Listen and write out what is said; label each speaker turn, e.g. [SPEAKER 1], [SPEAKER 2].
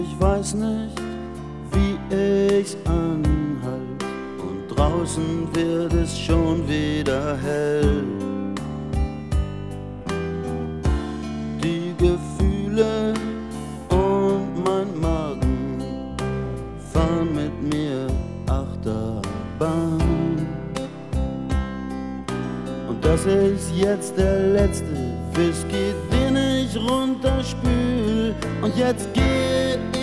[SPEAKER 1] Ich weiß nicht, wie ich's anhalt, und draußen wird es schon wieder hell. Die Gefühle und mein Magen fahren mit mir Achterbahn. Und das ist jetzt der letzte Whisky, den ich runterspül. Und jetzt geh